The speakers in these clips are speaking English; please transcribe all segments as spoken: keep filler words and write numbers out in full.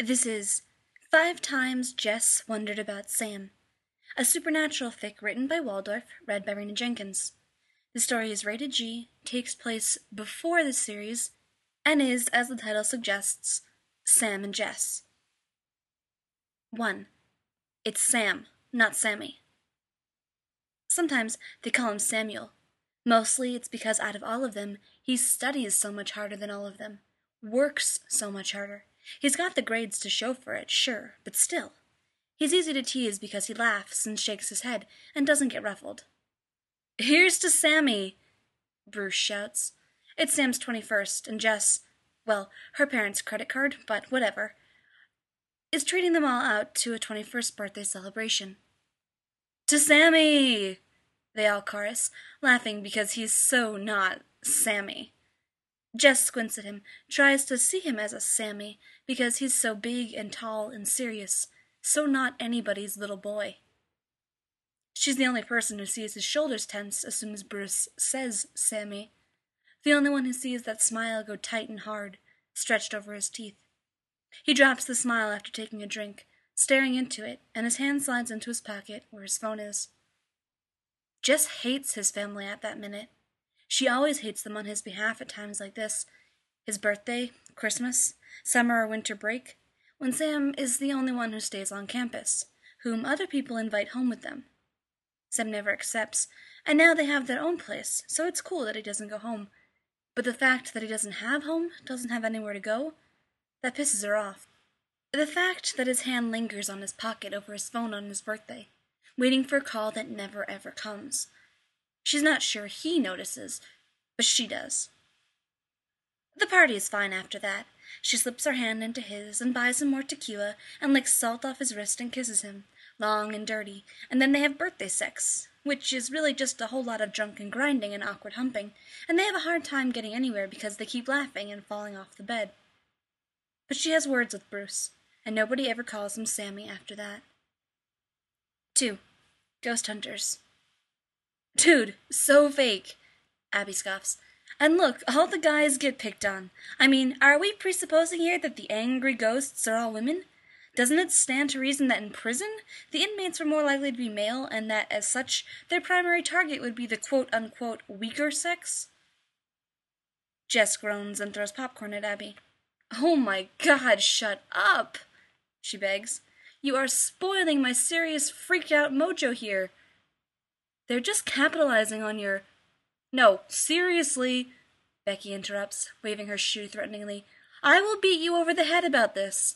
This is Five Times Jess Wondered About Sam, a supernatural fic written by Waldorf, read by Raina Jenkins. The story is rated G, takes place before the series, and is, as the title suggests, Sam and Jess. one. It's Sam, not Sammy. Sometimes they call him Samuel. Mostly it's because out of all of them, he studies so much harder than all of them, works so much harder. He's got the grades to show for it, sure, but still. He's easy to tease because he laughs and shakes his head and doesn't get ruffled. "Here's to Sammy!" Bruce shouts. It's Sam's twenty-first, and Jess, well, her parents' credit card, but whatever, is treating them all out to a twenty-first birthday celebration. "To Sammy!" they all chorus, laughing because he's so not Sammy. Jess squints at him, tries to see him as a Sammy, because he's so big and tall and serious, so not anybody's little boy. She's the only person who sees his shoulders tense as soon as Bruce says Sammy. The only one who sees that smile go tight and hard, stretched over his teeth. He drops the smile after taking a drink, staring into it, and his hand slides into his pocket where his phone is. Jess hates his family at that minute. She always hates them on his behalf at times like this. His birthday, Christmas, summer or winter break, when Sam is the only one who stays on campus, whom other people invite home with them. Sam never accepts, and now they have their own place, so it's cool that he doesn't go home. But the fact that he doesn't have home, doesn't have anywhere to go, that pisses her off. The fact that his hand lingers on his pocket over his phone on his birthday, waiting for a call that never ever comes. She's not sure he notices, but she does. The party is fine after that. She slips her hand into his and buys him more tequila and licks salt off his wrist and kisses him, long and dirty, and then they have birthday sex, which is really just a whole lot of drunken grinding and awkward humping, and they have a hard time getting anywhere because they keep laughing and falling off the bed. But she has words with Bruce, and nobody ever calls him Sammy after that. two. Ghost Hunters. "Dude, so fake," Abby scoffs. "And look, all the guys get picked on. I mean, are we presupposing here that the angry ghosts are all women? Doesn't it stand to reason that in prison, the inmates were more likely to be male, and that, as such, their primary target would be the quote-unquote weaker sex?" Jess groans and throws popcorn at Abby. "Oh my God, shut up!" she begs. "You are spoiling my serious freaked-out mojo here. They're just capitalizing on your—" "No, seriously," Becky interrupts, waving her shoe threateningly. "I will beat you over the head about this."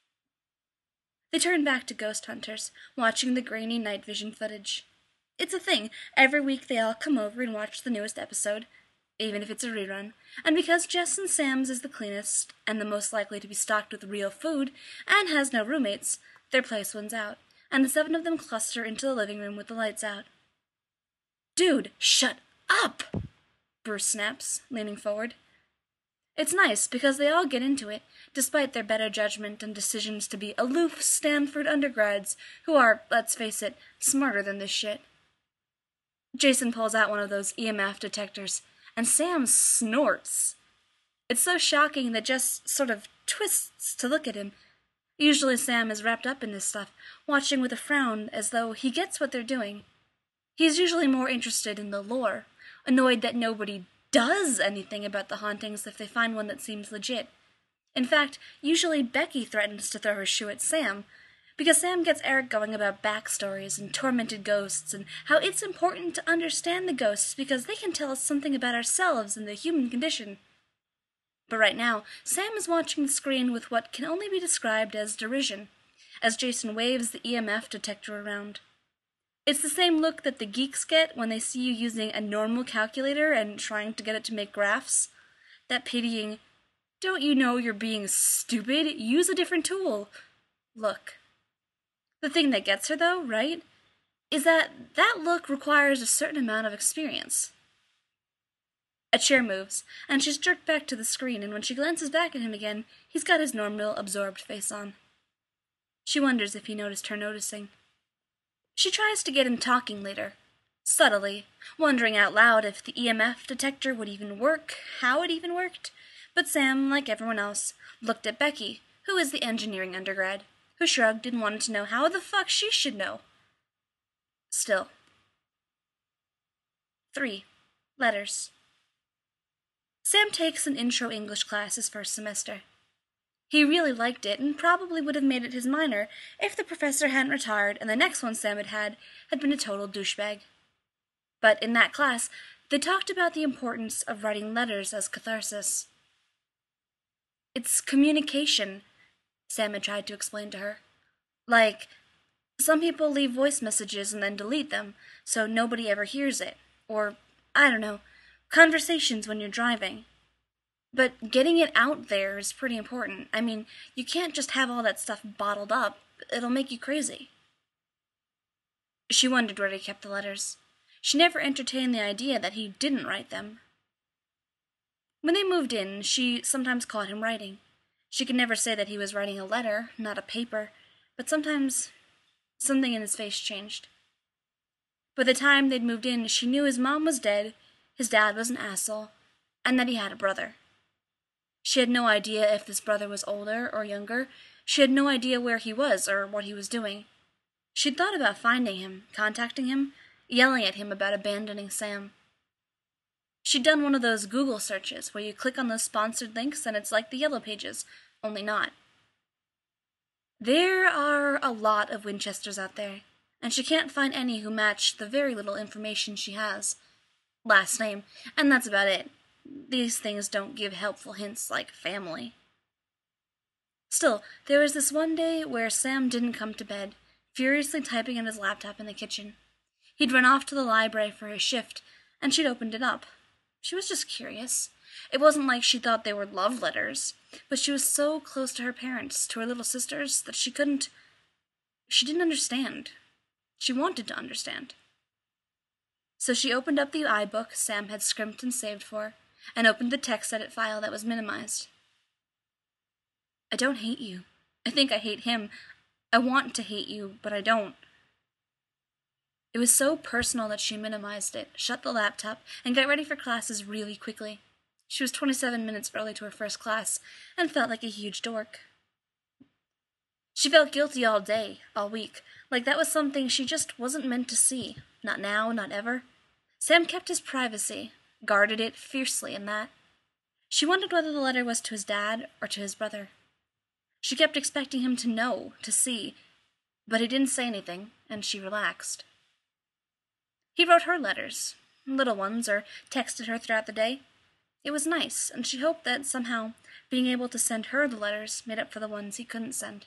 They turn back to Ghost Hunters, watching the grainy night vision footage. It's a thing. Every week they all come over and watch the newest episode, even if it's a rerun, and because Jess and Sam's is the cleanest and the most likely to be stocked with real food and has no roommates, their place wins out, and the seven of them cluster into the living room with the lights out. "Dude, shut up!" Bruce snaps, leaning forward. It's nice because they all get into it, despite their better judgment and decisions to be aloof Stanford undergrads who are, let's face it, smarter than this shit. Jason pulls out one of those E M F detectors, and Sam snorts. It's so shocking that Jess sort of twists to look at him. Usually Sam is wrapped up in this stuff, watching with a frown as though he gets what they're doing. He's usually more interested in the lore, annoyed that nobody does anything about the hauntings if they find one that seems legit. In fact, usually Becky threatens to throw her shoe at Sam, because Sam gets Eric going about backstories and tormented ghosts and how it's important to understand the ghosts because they can tell us something about ourselves and the human condition. But right now, Sam is watching the screen with what can only be described as derision, as Jason waves the E M F detector around. It's the same look that the geeks get when they see you using a normal calculator and trying to get it to make graphs. That pitying, "Don't you know you're being stupid? Use a different tool" look. The thing that gets her, though, right, is that that look requires a certain amount of experience. A chair moves, and she's jerked back to the screen, and when she glances back at him again, he's got his normal, absorbed face on. She wonders if he noticed her noticing. She tries to get him talking later, subtly, wondering out loud if the E M F detector would even work, how it even worked, but Sam, like everyone else, looked at Becky, who was the engineering undergrad, who shrugged and wanted to know how the fuck she should know. Still. Three. Letters. Sam takes an intro English class his first semester. He really liked it and probably would have made it his minor if the professor hadn't retired and the next one Sam had had had been a total douchebag. But in that class, they talked about the importance of writing letters as catharsis. It's communication, Sam had tried to explain to her. Like, some people leave voice messages and then delete them, so nobody ever hears it. Or, I don't know, conversations when you're driving. But getting it out there is pretty important. I mean, you can't just have all that stuff bottled up. It'll make you crazy. She wondered where he kept the letters. She never entertained the idea that he didn't write them. When they moved in, she sometimes caught him writing. She could never say that he was writing a letter, not a paper, but sometimes something in his face changed. By the time they'd moved in, she knew his mom was dead, his dad was an asshole, and that he had a brother. She had no idea if this brother was older or younger. She had no idea where he was or what he was doing. She'd thought about finding him, contacting him, yelling at him about abandoning Sam. She'd done one of those Google searches where you click on those sponsored links and it's like the Yellow Pages, only not. There are a lot of Winchesters out there, and she can't find any who match the very little information she has. Last name, and that's about it. These things don't give helpful hints like family. Still, there was this one day where Sam didn't come to bed, furiously typing on his laptop in the kitchen. He'd run off to the library for his shift, and she'd opened it up. She was just curious. It wasn't like she thought they were love letters, but she was so close to her parents, to her little sisters, that she couldn't... She didn't understand. She wanted to understand. So she opened up the iBook Sam had scrimped and saved for, and opened the text edit file that was minimized. I don't hate you. I think I hate him. I want to hate you, but I don't. It was so personal that she minimized it, shut the laptop, and got ready for classes really quickly. She was twenty-seven minutes early to her first class, and felt like a huge dork. She felt guilty all day, all week, like that was something she just wasn't meant to see. Not now, not ever. Sam kept his privacy, guarded it fiercely in that. She wondered whether the letter was to his dad or to his brother. She kept expecting him to know, to see, but he didn't say anything, and she relaxed. He wrote her letters, little ones, or texted her throughout the day. It was nice, and she hoped that somehow being able to send her the letters made up for the ones he couldn't send.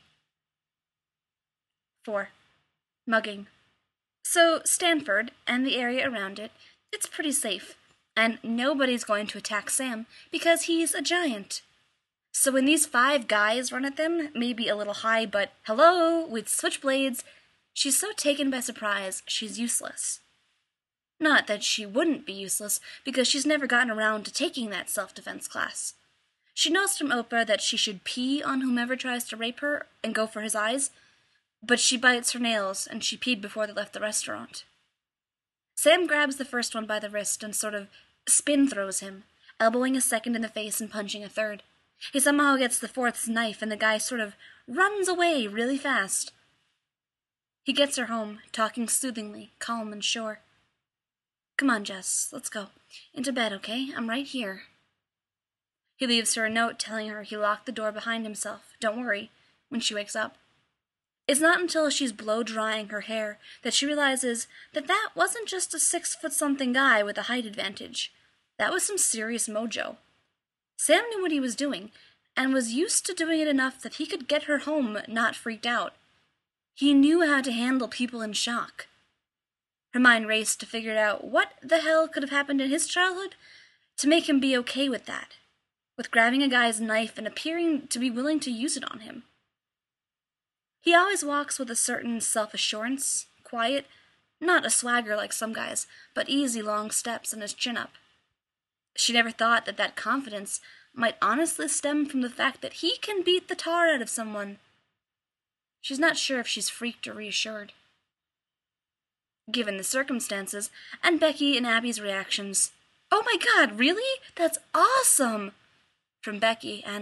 Four. Mugging. So, Stanford, and the area around it, it's pretty safe, and nobody's going to attack Sam because he's a giant. So when these five guys run at them, maybe a little high, but hello, with switchblades, she's so taken by surprise, she's useless. Not that she wouldn't be useless, because she's never gotten around to taking that self-defense class. She knows from Oprah that she should pee on whomever tries to rape her and go for his eyes, but she bites her nails, and she peed before they left the restaurant. Sam grabs the first one by the wrist and sort of spin throws him, elbowing a second in the face and punching a third. He somehow gets the fourth's knife, and the guy sort of runs away really fast. He gets her home, talking soothingly, calm and sure. Come on, Jess, let's go. Into bed, okay? I'm right here. He leaves her a note telling her he locked the door behind himself, don't worry, when she wakes up. It's not until she's blow-drying her hair that she realizes that that wasn't just a six-foot-something guy with a height advantage. That was some serious mojo. Sam knew what he was doing, and was used to doing it enough that he could get her home not freaked out. He knew how to handle people in shock. Her mind raced to figure out what the hell could have happened in his childhood to make him be okay with that, with grabbing a guy's knife and appearing to be willing to use it on him. He always walks with a certain self-assurance, quiet, not a swagger like some guys, but easy long steps and his chin up. She never thought that that confidence might honestly stem from the fact that he can beat the tar out of someone. She's not sure if she's freaked or reassured. Given the circumstances, and Becky and Abby's reactions, "Oh my God, really? That's awesome!" from Becky, and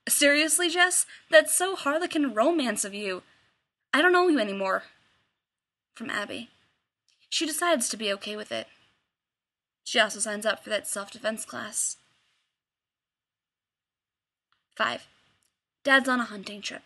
Seriously, Jess? That's so Harlequin romance of you. I don't know you anymore. From Abby. She decides to be okay with it. She also signs up for that self-defense class. five. Dad's on a hunting trip.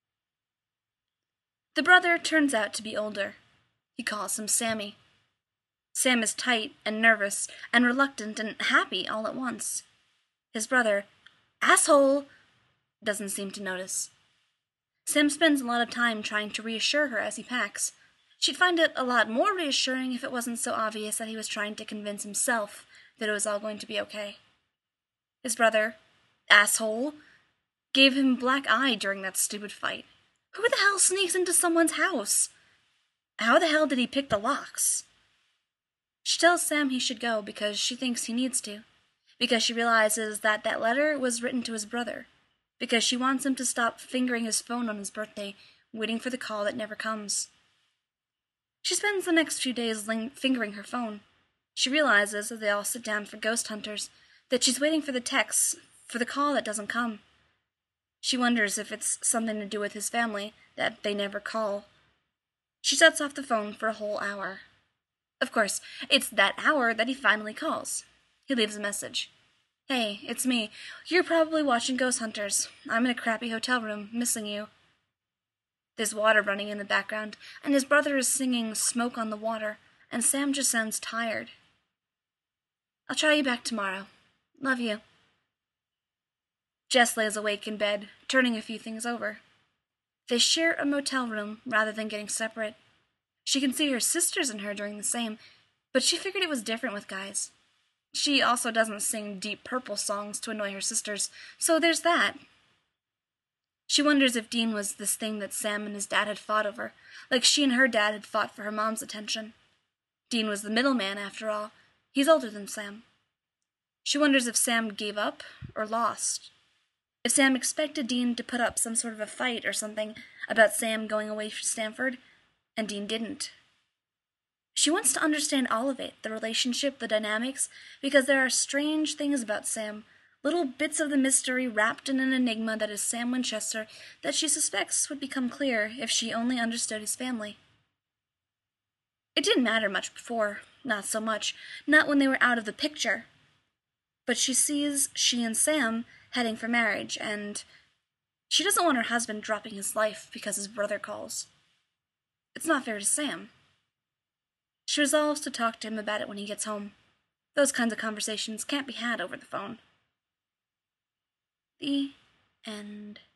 The brother turns out to be older. He calls him Sammy. Sam is tight and nervous and reluctant and happy all at once. His brother, asshole, doesn't seem to notice. Sam spends a lot of time trying to reassure her as he packs. She'd find it a lot more reassuring if it wasn't so obvious that he was trying to convince himself that it was all going to be okay. His brother, asshole, gave him black eye during that stupid fight. Who the hell sneaks into someone's house? How the hell did he pick the locks? She tells Sam he should go because she thinks he needs to, because she realizes that that letter was written to his brother, because she wants him to stop fingering his phone on his birthday, waiting for the call that never comes. She spends the next few days ling- fingering her phone. She realizes, as they all sit down for ghost hunters, that she's waiting for the text, for the call that doesn't come. She wonders if it's something to do with his family, that they never call. She shuts off the phone for a whole hour. Of course, it's that hour that he finally calls. He leaves a message. Hey, it's me. You're probably watching Ghost Hunters. I'm in a crappy hotel room, missing you. There's water running in the background, and his brother is singing Smoke on the Water, and Sam just sounds tired. I'll try you back tomorrow. Love you. Jess lays awake in bed, turning a few things over. They share a motel room rather than getting separate. She can see her sisters and her doing the same, but she figured it was different with guys. She also doesn't sing Deep Purple songs to annoy her sisters, so there's that. She wonders if Dean was this thing that Sam and his dad had fought over, like she and her dad had fought for her mom's attention. Dean was the middleman, after all. He's older than Sam. She wonders if Sam gave up or lost. If Sam expected Dean to put up some sort of a fight or something about Sam going away from Stanford, and Dean didn't. She wants to understand all of it, the relationship, the dynamics, because there are strange things about Sam, little bits of the mystery wrapped in an enigma that is Sam Winchester that she suspects would become clear if she only understood his family. It didn't matter much before, not so much, not when they were out of the picture. But she sees she and Sam heading for marriage, and she doesn't want her husband dropping his life because his brother calls. It's not fair to Sam. She resolves to talk to him about it when he gets home. Those kinds of conversations can't be had over the phone. The end.